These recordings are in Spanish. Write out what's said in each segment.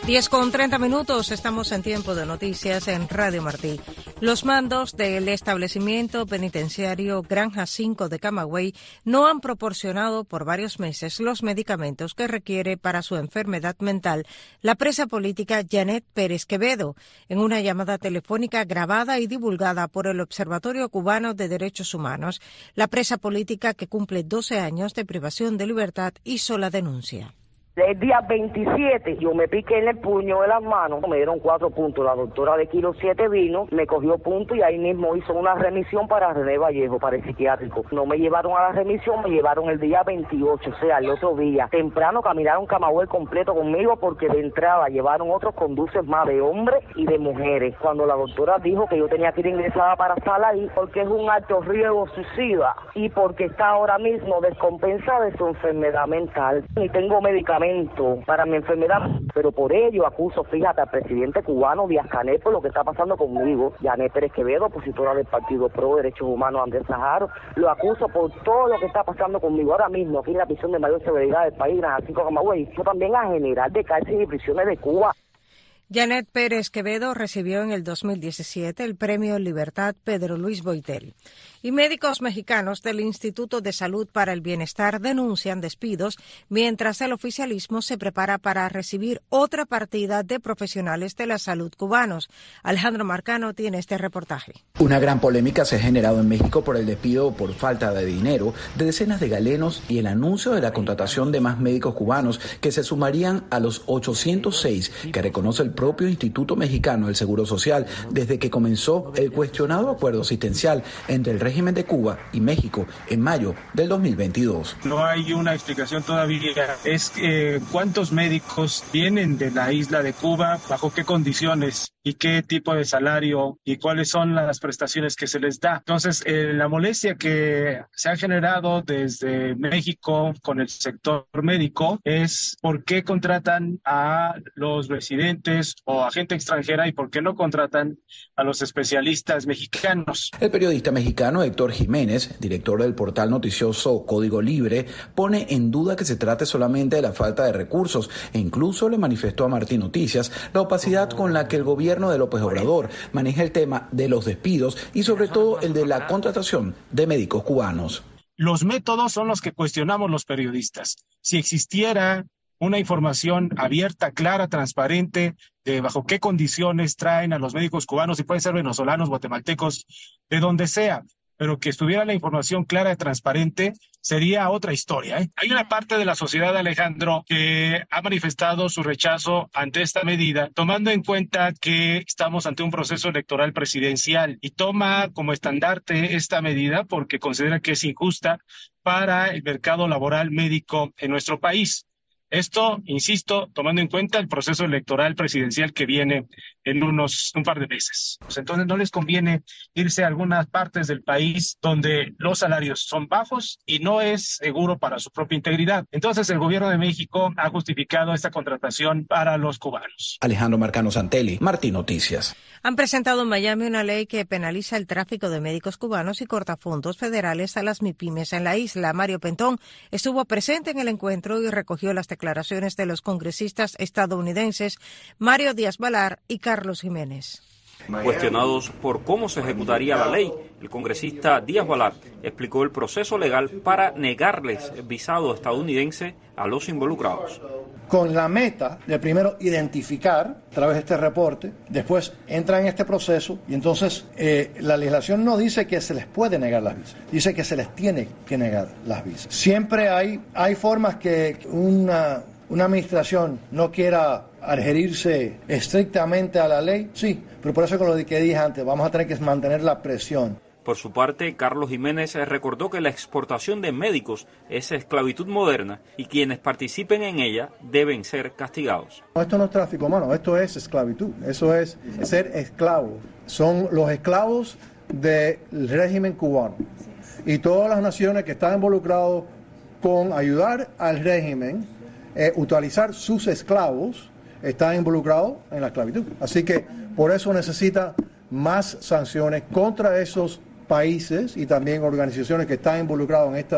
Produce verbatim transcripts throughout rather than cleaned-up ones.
diez con treinta minutos, estamos en tiempo de noticias en Radio Martí. Los mandos del establecimiento penitenciario Granja cinco de Camagüey no han proporcionado por varios meses los medicamentos que requiere para su enfermedad mental la presa política Janet Pérez Quevedo. En una llamada telefónica grabada y divulgada por el Observatorio Cubano de Derechos Humanos, la presa política, que cumple doce años de privación de libertad, hizo la denuncia. El día veintisiete yo me piqué en el puño de las manos, me dieron cuatro puntos, la doctora de Kilo siete vino, me cogió puntos y ahí mismo hizo una remisión para René Vallejo, para el psiquiátrico. No me llevaron a la remisión, me llevaron el día veintiocho, o sea, el otro día. Temprano caminaron Camagüey completo conmigo porque de entrada llevaron otros conduces más de hombres y de mujeres. Cuando la doctora dijo que yo tenía que ir ingresada para estar ahí porque es un alto riesgo suicida y porque está ahora mismo descompensada de su enfermedad mental y tengo medicamentos para mi enfermedad, pero por ello acuso, fíjate, al presidente cubano Díaz-Canel por lo que está pasando conmigo, Janet Pérez Quevedo, opositora del Partido Pro Derechos Humanos Andrés Saharo, lo acuso por todo lo que está pasando conmigo ahora mismo aquí en la prisión de mayor severidad del país, Granja cinco Camagüey, y también a general de cárceles y prisiones de Cuba. Janet Pérez Quevedo recibió en el dos mil diecisiete el Premio Libertad Pedro Luis Boitel. Y médicos mexicanos del Instituto de Salud para el Bienestar denuncian despidos mientras el oficialismo se prepara para recibir otra partida de profesionales de la salud cubanos. Alejandro Marcano tiene este reportaje. Una gran polémica se ha generado en México por el despido por falta de dinero de decenas de galenos y el anuncio de la contratación de más médicos cubanos que se sumarían a los ochocientos seis que reconoce el propio Instituto Mexicano del Seguro Social desde que comenzó el cuestionado acuerdo asistencial entre el régimen de Cuba y México en mayo del dos mil veintidós. No hay una explicación todavía. Es eh, cuántos médicos vienen de la isla de Cuba, bajo qué condiciones y qué tipo de salario y cuáles son las prestaciones que se les da. Entonces, eh, la molestia que se ha generado desde México con el sector médico es por qué contratan a los residentes o a gente extranjera y por qué no contratan a los especialistas mexicanos. El periodista mexicano Héctor Jiménez, director del portal noticioso Código Libre, pone en duda que se trate solamente de la falta de recursos e incluso le manifestó a Martín Noticias la opacidad con la que el gobierno de López Obrador maneja el tema de los despidos y sobre todo el de la contratación de médicos cubanos. Los métodos son los que cuestionamos los periodistas. Si existiera una información abierta, clara, transparente, de bajo qué condiciones traen a los médicos cubanos, y pueden ser venezolanos, guatemaltecos, de donde sea, pero que estuviera la información clara y transparente, sería otra historia, ¿eh? Hay una parte de la sociedad, Alejandro, que ha manifestado su rechazo ante esta medida, tomando en cuenta que estamos ante un proceso electoral presidencial y toma como estandarte esta medida porque considera que es injusta para el mercado laboral médico en nuestro país. Esto, insisto, tomando en cuenta el proceso electoral presidencial que viene en unos un par de meses. Pues entonces no les conviene irse a algunas partes del país donde los salarios son bajos y no es seguro para su propia integridad. Entonces el gobierno de México ha justificado esta contratación para los cubanos. Alejandro Marcano Santelli, Martín Noticias. Han presentado en Miami una ley que penaliza el tráfico de médicos cubanos y corta fondos federales a las MIPYMES en la isla. Mario Pentón estuvo presente en el encuentro y recogió las declaraciones de los congresistas estadounidenses Mario Díaz-Balart y Carlos Jiménez. Cuestionados por cómo se ejecutaría la ley, el congresista Díaz-Balart explicó el proceso legal para negarles visado estadounidense a los involucrados. Con la meta de primero identificar a través de este reporte, después entra en este proceso y entonces eh, la legislación no dice que se les puede negar las visas, dice que se les tiene que negar las visas. Siempre hay, hay formas que una, una administración no quiera adherirse estrictamente a la ley, sí, pero por eso con lo que dije antes, vamos a tener que mantener la presión. Por su parte, Carlos Jiménez recordó que la exportación de médicos es esclavitud moderna y quienes participen en ella deben ser castigados. Esto no es tráfico humano, esto es esclavitud, eso es ser esclavo. Son los esclavos del régimen cubano y todas las naciones que están involucradas con ayudar al régimen, eh, utilizar sus esclavos, están involucrados en la esclavitud. Así que por eso necesita más sanciones contra esos países y también organizaciones que están involucradas en esta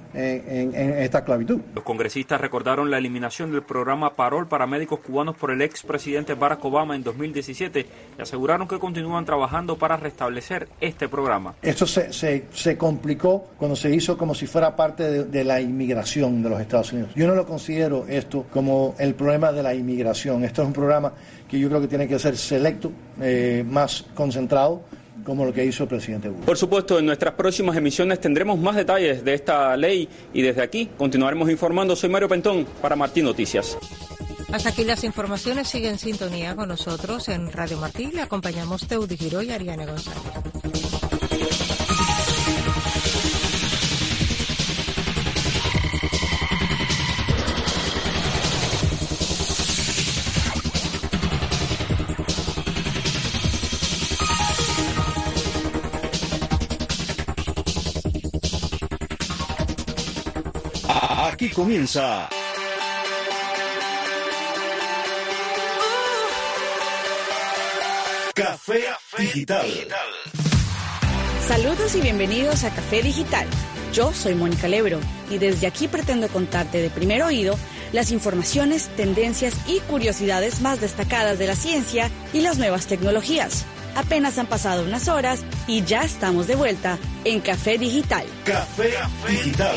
en, en, en esta esclavitud. Los congresistas recordaron la eliminación del programa Parol para médicos cubanos por el expresidente Barack Obama en dos mil diecisiete y aseguraron que continúan trabajando para restablecer este programa. Esto se, se, se complicó cuando se hizo como si fuera parte de, de la inmigración de los Estados Unidos. Yo no lo considero esto como el problema de la inmigración. Esto es un programa que yo creo que tiene que ser selecto, eh, más concentrado, como lo que hizo el presidente Bush. Por supuesto, en nuestras próximas emisiones tendremos más detalles de esta ley y desde aquí continuaremos informando. Soy Mario Pentón para Martí Noticias. Hasta aquí las informaciones. Sigue en sintonía con nosotros en Radio Martí. Le acompañamos Teudi Giró y Ariane González. Aquí comienza Café Digital. Saludos y bienvenidos a Café Digital. Yo soy Mónica Lebro y desde aquí pretendo contarte de primer oído las informaciones, tendencias y curiosidades más destacadas de la ciencia y las nuevas tecnologías. Apenas han pasado unas horas y ya estamos de vuelta en Café Digital. Café Digital.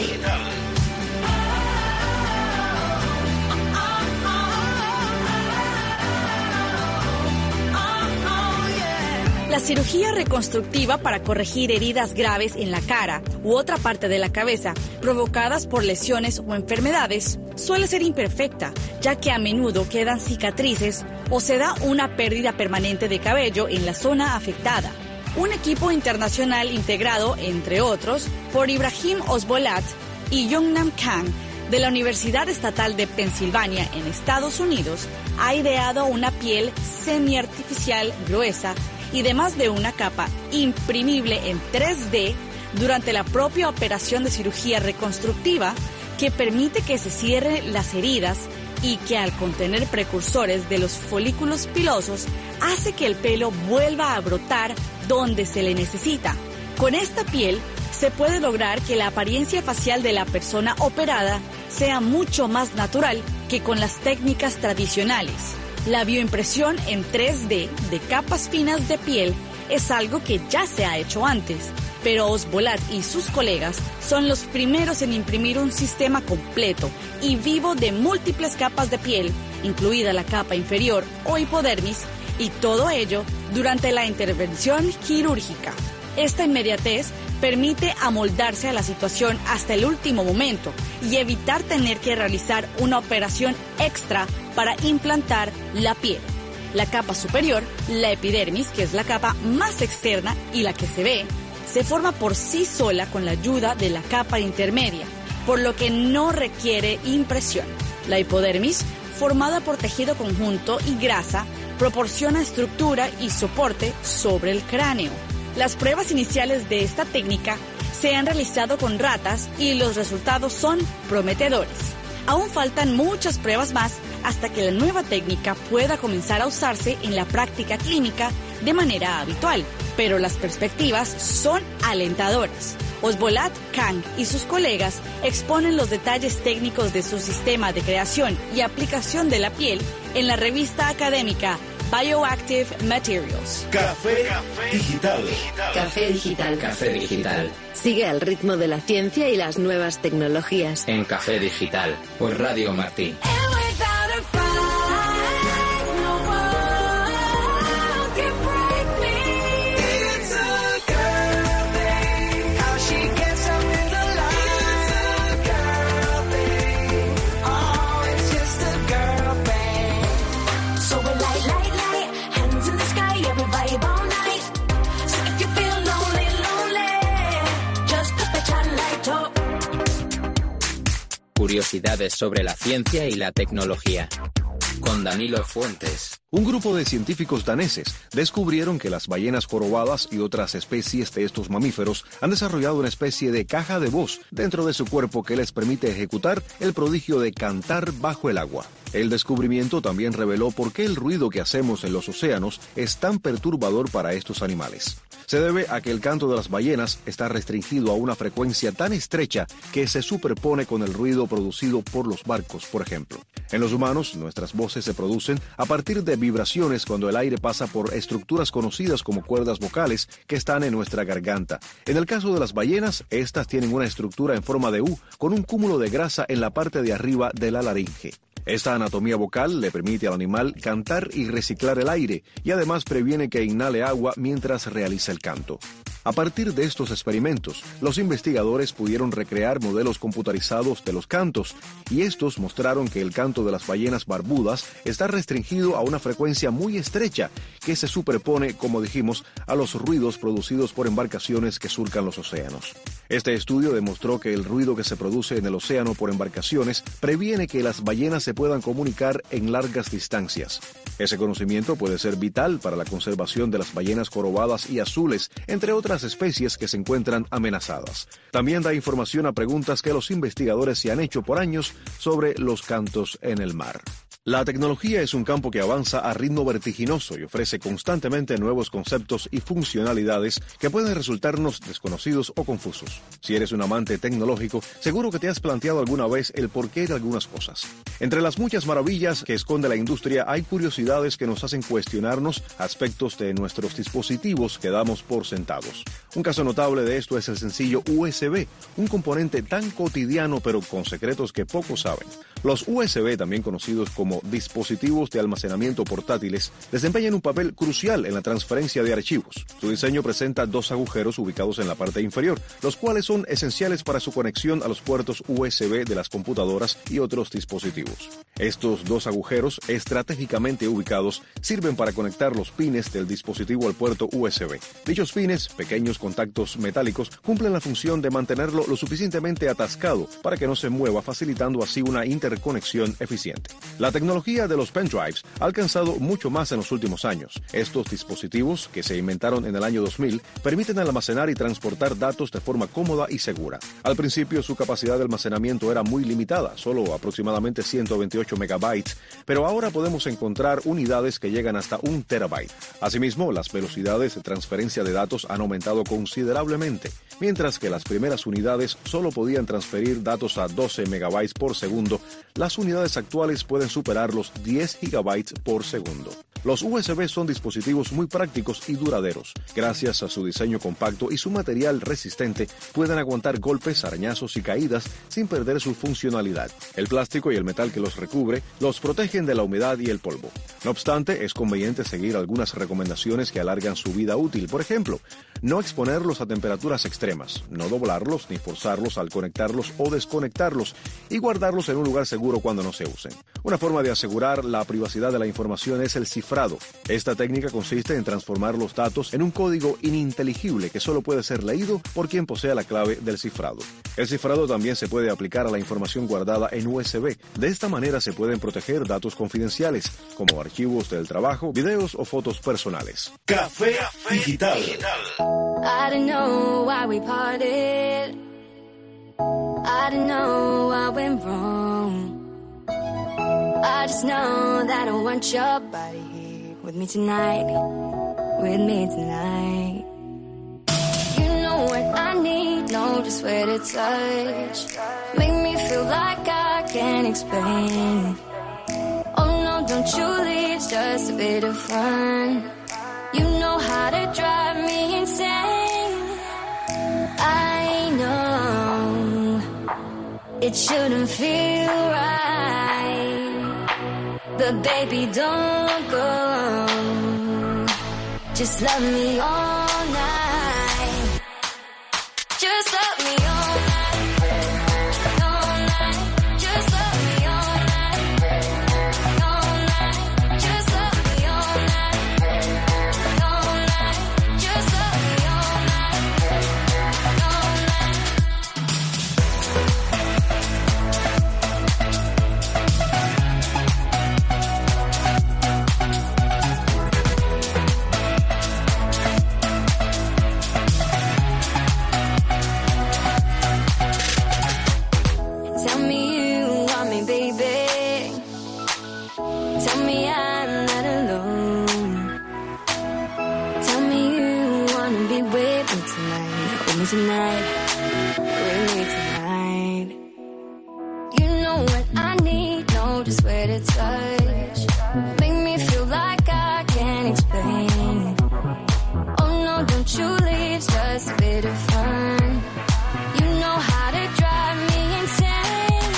La cirugía reconstructiva para corregir heridas graves en la cara u otra parte de la cabeza provocadas por lesiones o enfermedades suele ser imperfecta, ya que a menudo quedan cicatrices o se da una pérdida permanente de cabello en la zona afectada. Un equipo internacional integrado, entre otros, por Ibrahim Osbolat y Youngnam Kang, de la Universidad Estatal de Pensilvania en Estados Unidos, ha ideado una piel semiartificial gruesa y de más de una capa imprimible en tres D durante la propia operación de cirugía reconstructiva que permite que se cierren las heridas y que al contener precursores de los folículos pilosos hace que el pelo vuelva a brotar donde se le necesita. Con esta piel se puede lograr que la apariencia facial de la persona operada sea mucho más natural que con las técnicas tradicionales. La bioimpresión en tres D de capas finas de piel es algo que ya se ha hecho antes, pero Osbolat y sus colegas son los primeros en imprimir un sistema completo y vivo de múltiples capas de piel, incluida la capa inferior o hipodermis, y todo ello durante la intervención quirúrgica. Esta inmediatez permite amoldarse a la situación hasta el último momento y evitar tener que realizar una operación extra para implantar la piel. La capa superior, la epidermis, que es la capa más externa y la que se ve, se forma por sí sola con la ayuda de la capa intermedia, por lo que no requiere impresión. La hipodermis, formada por tejido conjunto y grasa, proporciona estructura y soporte sobre el cráneo. Las pruebas iniciales de esta técnica se han realizado con ratas y los resultados son prometedores. Aún faltan muchas pruebas más hasta que la nueva técnica pueda comenzar a usarse en la práctica clínica de manera habitual, pero las perspectivas son alentadoras. Osbolat, Kang y sus colegas exponen los detalles técnicos de su sistema de creación y aplicación de la piel en la revista académica Bioactive Materials. Café Digital. Café Digital. Café Digital. Sigue al ritmo de la ciencia y las nuevas tecnologías. En Café Digital, por Radio Martí. Curiosidades sobre la ciencia y la tecnología. Con Danilo Fuentes. Un grupo de científicos daneses descubrieron que las ballenas jorobadas y otras especies de estos mamíferos han desarrollado una especie de caja de voz dentro de su cuerpo que les permite ejecutar el prodigio de cantar bajo el agua. El descubrimiento también reveló por qué el ruido que hacemos en los océanos es tan perturbador para estos animales. Se debe a que el canto de las ballenas está restringido a una frecuencia tan estrecha que se superpone con el ruido producido por los barcos, por ejemplo. En los humanos, nuestras voces se producen a partir de vibraciones cuando el aire pasa por estructuras conocidas como cuerdas vocales que están en nuestra garganta. En el caso de las ballenas, estas tienen una estructura en forma de U con un cúmulo de grasa en la parte de arriba de la laringe. Esta anatomía vocal le permite al animal cantar y reciclar el aire y además previene que inhale agua mientras realiza el canto. A partir de estos experimentos, los investigadores pudieron recrear modelos computarizados de los cantos y estos mostraron que el canto de las ballenas barbudas está restringido a una frecuencia muy estrecha que se superpone, como dijimos, a los ruidos producidos por embarcaciones que surcan los océanos. Este estudio demostró que el ruido que se produce en el océano por embarcaciones previene que las ballenas se puedan comunicar en largas distancias. Ese conocimiento puede ser vital para la conservación de las ballenas jorobadas y azules, entre otras especies que se encuentran amenazadas. También da información a preguntas que los investigadores se han hecho por años sobre los cantos en el mar. La tecnología es un campo que avanza a ritmo vertiginoso y ofrece constantemente nuevos conceptos y funcionalidades que pueden resultarnos desconocidos o confusos. Si eres un amante tecnológico, seguro que te has planteado alguna vez el porqué de algunas cosas. Entre las muchas maravillas que esconde la industria hay curiosidades que nos hacen cuestionarnos aspectos de nuestros dispositivos que damos por sentados. Un caso notable de esto es el sencillo U S B, un componente tan cotidiano pero con secretos que pocos saben. Los U S B, también conocidos como dispositivos de almacenamiento portátiles, desempeñan un papel crucial en la transferencia de archivos. Su diseño presenta dos agujeros ubicados en la parte inferior, los cuales son esenciales para su conexión a los puertos U S B de las computadoras y otros dispositivos. Estos dos agujeros, estratégicamente ubicados, sirven para conectar los pines del dispositivo al puerto U S B. Dichos pines, pequeños contactos metálicos, cumplen la función de mantenerlo lo suficientemente atascado para que no se mueva, facilitando así una interconexión eficiente. La tecnología de los pendrives ha alcanzado mucho más en los últimos años. Estos dispositivos, que se inventaron en el año dos mil, permiten almacenar y transportar datos de forma cómoda y segura. Al principio su capacidad de almacenamiento era muy limitada, solo aproximadamente ciento veintiocho megabytes, pero ahora podemos encontrar unidades que llegan hasta un terabyte. Asimismo, las velocidades de transferencia de datos han aumentado considerablemente, mientras que las primeras unidades solo podían transferir datos a doce megabytes por segundo. Las unidades actuales pueden superar los diez gigabytes por segundo. Los U S B son dispositivos muy prácticos y duraderos. Gracias a su diseño compacto y su material resistente, pueden aguantar golpes, arañazos y caídas sin perder su funcionalidad. El plástico y el metal que los recubre los protegen de la humedad y el polvo. No obstante, es conveniente seguir algunas recomendaciones que alargan su vida útil. Por ejemplo, no exponerlos a temperaturas extremas, no doblarlos ni forzarlos al conectarlos o desconectarlos y guardarlos en un lugar seguro cuando no se usen. Una forma de asegurar la privacidad de la información es el cifrado. Esta técnica consiste en transformar los datos en un código ininteligible que solo puede ser leído por quien posea la clave del cifrado. El cifrado también se puede aplicar a la información guardada en U S B. De esta manera se pueden proteger datos confidenciales, como archivos del trabajo, videos o fotos personales. Café Digital. I don't know why we parted. I don't know what went wrong. I just know that I want your body here with me tonight, with me tonight. You know what I need, know just where to touch. Make me feel like I can't explain. Oh no, don't you leave, it's just a bit of fun. You know how to drive me insane. I know it shouldn't feel right, but baby, don't go. Just love me all night. Just love me all night, all night. Just love me all night, all night. Just love me all night, all night. Just love me all night, all night. Be tonight. With me tonight. You know what I need, know just where to touch. Make me feel like I can't explain. Oh no, don't you leave, it's just a bit of fun. You know how to drive me insane.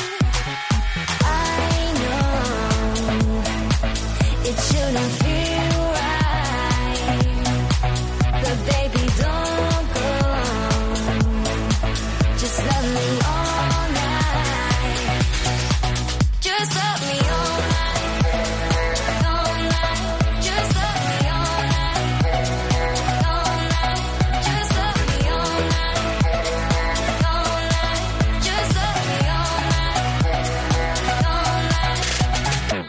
I know it shouldn't feel right, but baby don't go. Just love me all night. Just love me all night, all night. Just love me all night, all night. Just love me all night, all night. Just love me all night, all night.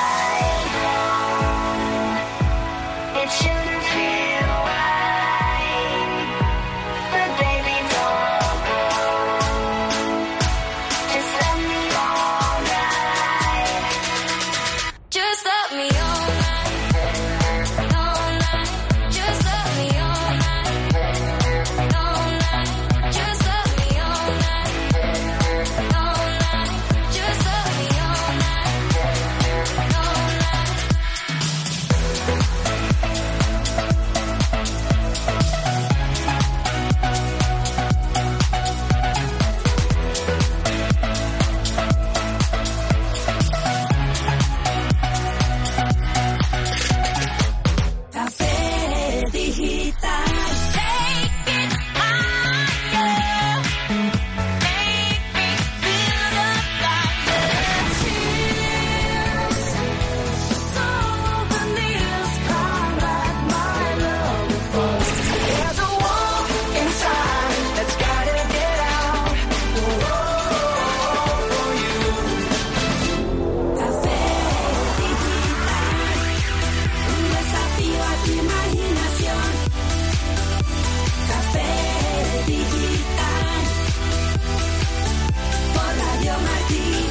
It shouldn't feel right, but baby don't go. Just love me all night. Just love me all night, all night. Just love me all night, all night. Just love me all night, all night. Just love me all night, all night. Café digital. Take it higher. Make me feel the fire. Tears, souvenirs come like my love before. There's a war inside that's gotta get out. Whoa, for you. Café digital. Un desafío a tu imaginación. Café digital. Por Radio Martí.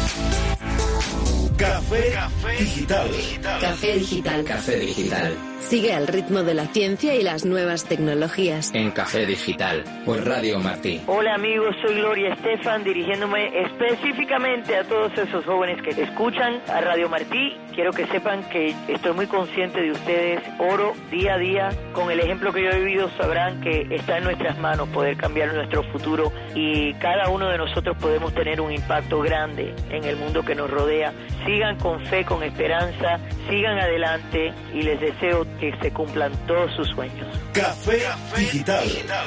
Café Digital. Café Digital. Café Digital. Sigue al ritmo de la ciencia y las nuevas tecnologías. En Café Digital, por Radio Martí. Hola amigos, soy Gloria Estefan, dirigiéndome específicamente a todos esos jóvenes que escuchan a Radio Martí. Quiero que sepan que estoy muy consciente de ustedes. Oro día a día. Con el ejemplo que yo he vivido sabrán que está en nuestras manos poder cambiar nuestro futuro y cada uno de nosotros podemos tener un impacto grande en el mundo que nos rodea. Sigan con fe, con esperanza, sigan adelante y les deseo que se cumplan todos sus sueños. Café Digital.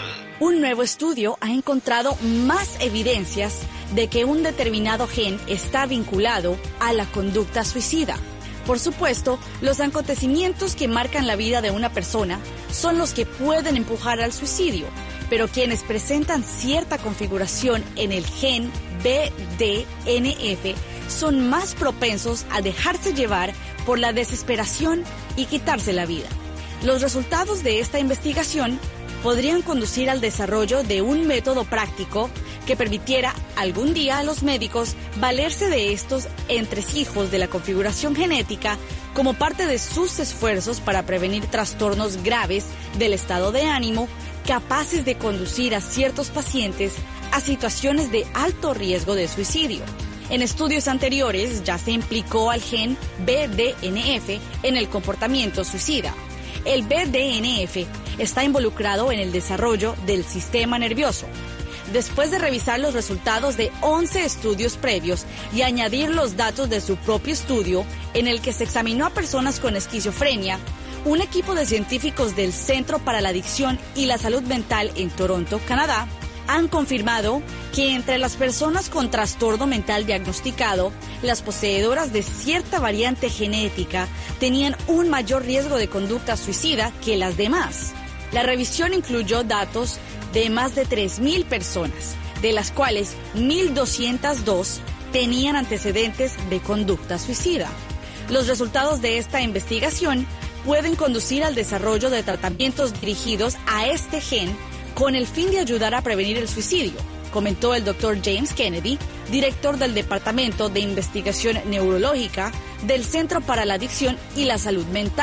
Un nuevo estudio ha encontrado más evidencias de que un determinado gen está vinculado a la conducta suicida. Por supuesto, los acontecimientos que marcan la vida de una persona son los que pueden empujar al suicidio, pero quienes presentan cierta configuración en el gen B D N F son más propensos a dejarse llevar por la desesperación y quitarse la vida. Los resultados de esta investigación podrían conducir al desarrollo de un método práctico que permitiera algún día a los médicos valerse de estos entresijos de la configuración genética como parte de sus esfuerzos para prevenir trastornos graves del estado de ánimo capaces de conducir a ciertos pacientes a situaciones de alto riesgo de suicidio. En estudios anteriores ya se implicó al gen B D N F en el comportamiento suicida. El B D N F está involucrado en el desarrollo del sistema nervioso. Después de revisar los resultados de once estudios previos y añadir los datos de su propio estudio, en el que se examinó a personas con esquizofrenia, un equipo de científicos del Centro para la Adicción y la Salud Mental en Toronto, Canadá, han confirmado que entre las personas con trastorno mental diagnosticado, las poseedoras de cierta variante genética tenían un mayor riesgo de conducta suicida que las demás. La revisión incluyó datos de más de tres mil personas, de las cuales mil doscientos dos tenían antecedentes de conducta suicida. Los resultados de esta investigación pueden conducir al desarrollo de tratamientos dirigidos a este gen con el fin de ayudar a prevenir el suicidio, comentó el doctor James Kennedy, director del Departamento de Investigación Neurológica del Centro para la Adicción y la Salud Mental.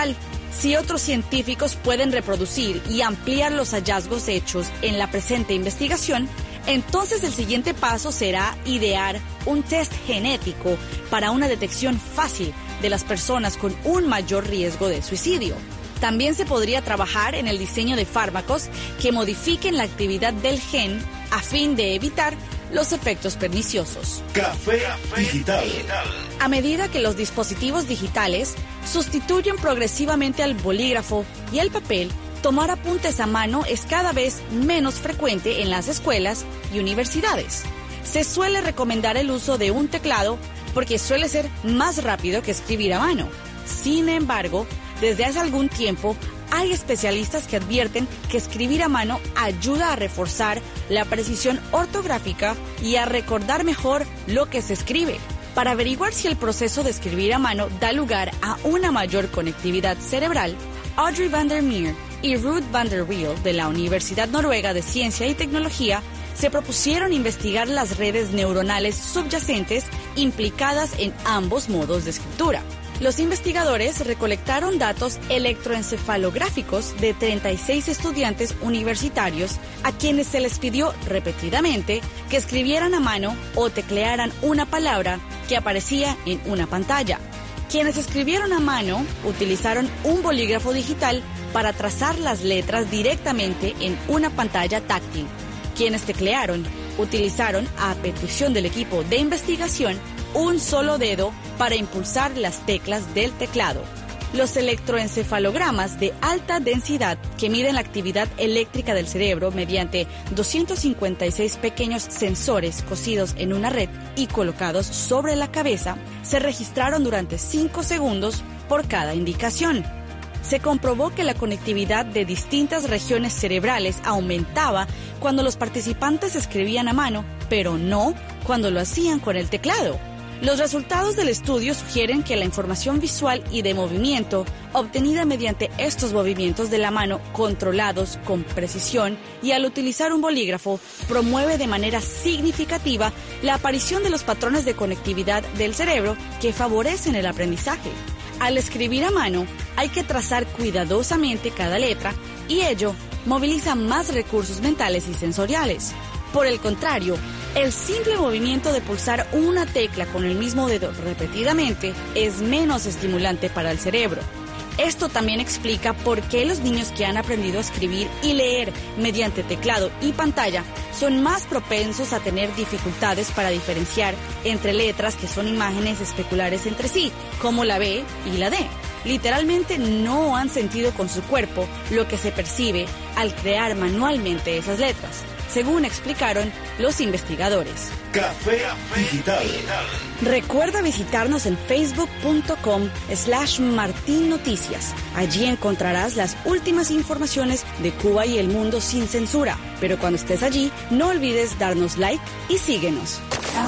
Si otros científicos pueden reproducir y ampliar los hallazgos hechos en la presente investigación, entonces el siguiente paso será idear un test genético para una detección fácil de las personas con un mayor riesgo de suicidio. También se podría trabajar en el diseño de fármacos que modifiquen la actividad del gen a fin de evitar los efectos perniciosos. Café Digital. A medida que los dispositivos digitales sustituyen progresivamente al bolígrafo y el papel, tomar apuntes a mano es cada vez menos frecuente en las escuelas y universidades. Se suele recomendar el uso de un teclado porque suele ser más rápido que escribir a mano. Sin embargo, desde hace algún tiempo hay especialistas que advierten que escribir a mano ayuda a reforzar la precisión ortográfica y a recordar mejor lo que se escribe. Para averiguar si el proceso de escribir a mano da lugar a una mayor conectividad cerebral, Audrey van der Meer y Ruud van der Wiel de la Universidad Noruega de Ciencia y Tecnología se propusieron investigar las redes neuronales subyacentes implicadas en ambos modos de escritura. Los investigadores recolectaron datos electroencefalográficos de treinta y seis estudiantes universitarios a quienes se les pidió repetidamente que escribieran a mano o teclearan una palabra que aparecía en una pantalla. Quienes escribieron a mano utilizaron un bolígrafo digital para trazar las letras directamente en una pantalla táctil. Quienes teclearon utilizaron, a petición del equipo de investigación, un solo dedo para impulsar las teclas del teclado. Los electroencefalogramas de alta densidad que miden la actividad eléctrica del cerebro mediante doscientos cincuenta y seis pequeños sensores cosidos en una red y colocados sobre la cabeza se registraron durante cinco segundos por cada indicación. Se comprobó que la conectividad de distintas regiones cerebrales aumentaba cuando los participantes escribían a mano, pero no cuando lo hacían con el teclado. Los resultados del estudio sugieren que la información visual y de movimiento obtenida mediante estos movimientos de la mano controlados con precisión y al utilizar un bolígrafo promueve de manera significativa la aparición de los patrones de conectividad del cerebro que favorecen el aprendizaje. Al escribir a mano hay que trazar cuidadosamente cada letra y ello moviliza más recursos mentales y sensoriales. Por el contrario, el simple movimiento de pulsar una tecla con el mismo dedo repetidamente es menos estimulante para el cerebro. Esto también explica por qué los niños que han aprendido a escribir y leer mediante teclado y pantalla son más propensos a tener dificultades para diferenciar entre letras que son imágenes especulares entre sí, como la B y la D. Literalmente no han sentido con su cuerpo lo que se percibe al crear manualmente esas letras, según explicaron los investigadores. Café Digital. Recuerda visitarnos en facebook.com slash Martín Noticias. Allí encontrarás las últimas informaciones de Cuba y el mundo sin censura. Pero cuando estés allí, no olvides darnos like y síguenos.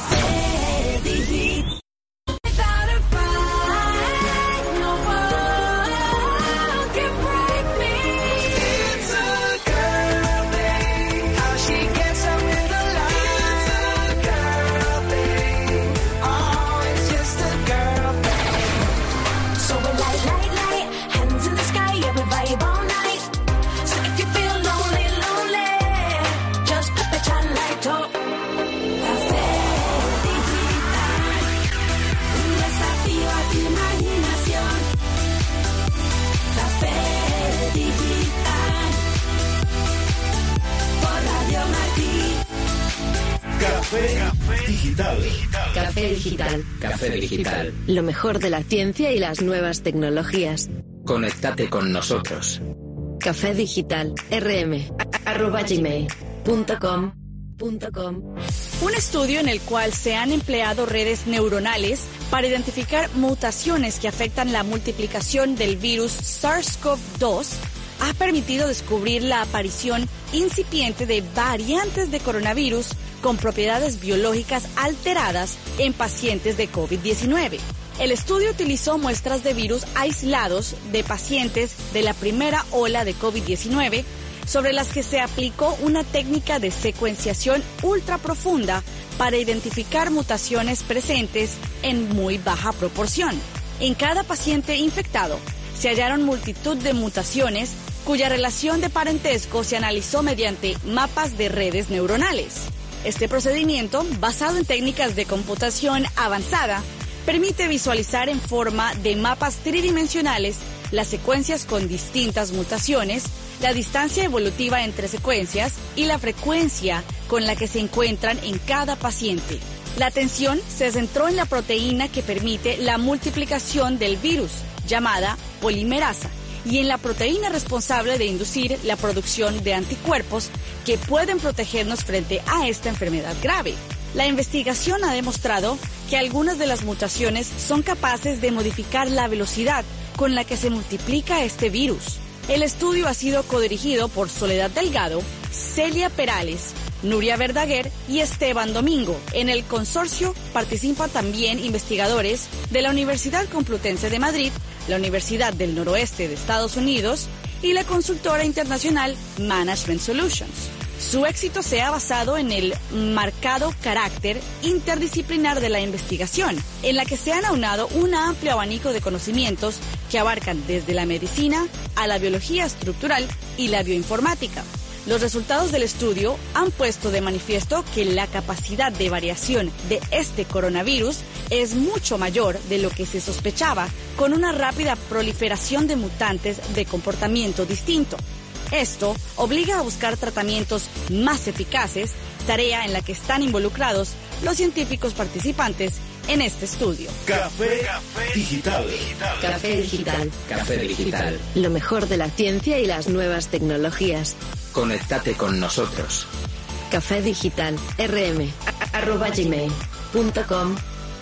Café Digital. Café Digital. Café Digital. Café Digital. Lo mejor de la ciencia y las nuevas tecnologías. Conéctate con nosotros. Café Digital. rm arroba gmail punto com. Un estudio en el cual se han empleado redes neuronales para identificar mutaciones que afectan la multiplicación del virus SARS-CoV dos ha permitido descubrir la aparición incipiente de variantes de coronavirus con propiedades biológicas alteradas en pacientes de COVID diecinueve. El estudio utilizó muestras de virus aislados de pacientes de la primera ola de COVID diecinueve, sobre las que se aplicó una técnica de secuenciación ultra profunda para identificar mutaciones presentes en muy baja proporción. En cada paciente infectado, se hallaron multitud de mutaciones cuya relación de parentesco se analizó mediante mapas de redes neuronales. Este procedimiento, basado en técnicas de computación avanzada, permite visualizar en forma de mapas tridimensionales las secuencias con distintas mutaciones, la distancia evolutiva entre secuencias y la frecuencia con la que se encuentran en cada paciente. La atención se centró en la proteína que permite la multiplicación del virus, llamada polimerasa, y en la proteína responsable de inducir la producción de anticuerpos que pueden protegernos frente a esta enfermedad grave. La investigación ha demostrado que algunas de las mutaciones son capaces de modificar la velocidad con la que se multiplica este virus. El estudio ha sido codirigido por Soledad Delgado, Celia Perales, Nuria Verdaguer y Esteban Domingo. En el consorcio participan también investigadores de la Universidad Complutense de Madrid, la Universidad del Noroeste de Estados Unidos y la consultora internacional Management Solutions. Su éxito se ha basado en el marcado carácter interdisciplinar de la investigación, en la que se han aunado un amplio abanico de conocimientos que abarcan desde la medicina a la biología estructural y la bioinformática. Los resultados del estudio han puesto de manifiesto que la capacidad de variación de este coronavirus es mucho mayor de lo que se sospechaba, con una rápida proliferación de mutantes de comportamiento distinto. Esto obliga a buscar tratamientos más eficaces, tarea en la que están involucrados los científicos participantes en este estudio. Café Digital. Café Digital. Café Digital. Lo mejor de la ciencia y las nuevas tecnologías. Conéctate con nosotros. Café Digital. rm arroba gmail punto com.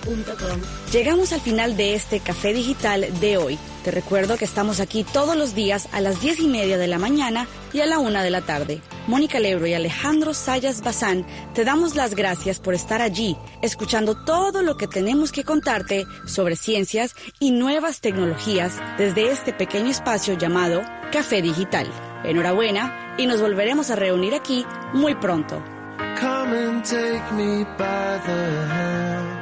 Llegamos al final de este Café Digital de hoy. Te recuerdo que estamos aquí todos los días a las diez y media de la mañana y a la una de la tarde. Mónica Lebro y Alejandro Sayas Bazán te damos las gracias por estar allí, escuchando todo lo que tenemos que contarte sobre ciencias y nuevas tecnologías desde este pequeño espacio llamado Café Digital. Enhorabuena y nos volveremos a reunir aquí muy pronto. Come and take me by the hand.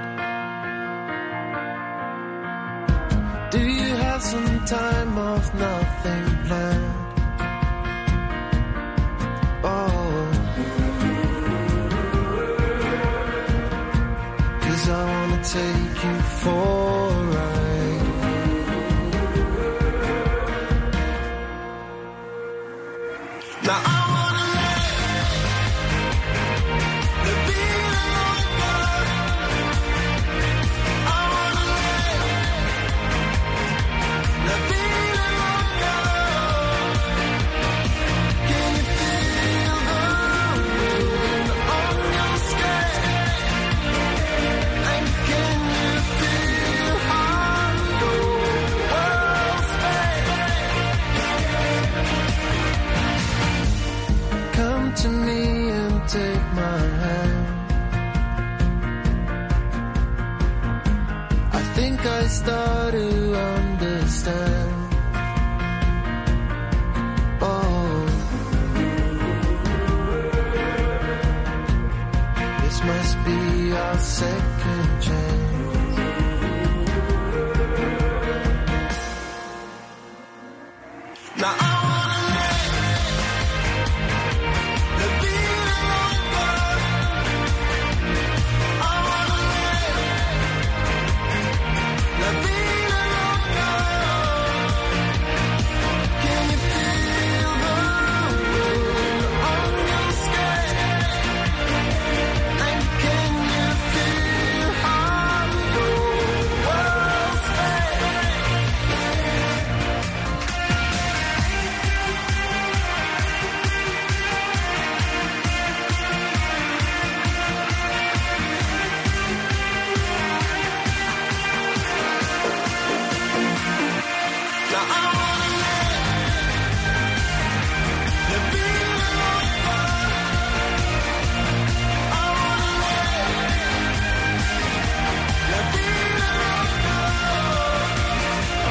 Do you have some time off, nothing planned? Oh, 'cause I wanna take you for a ride. Now I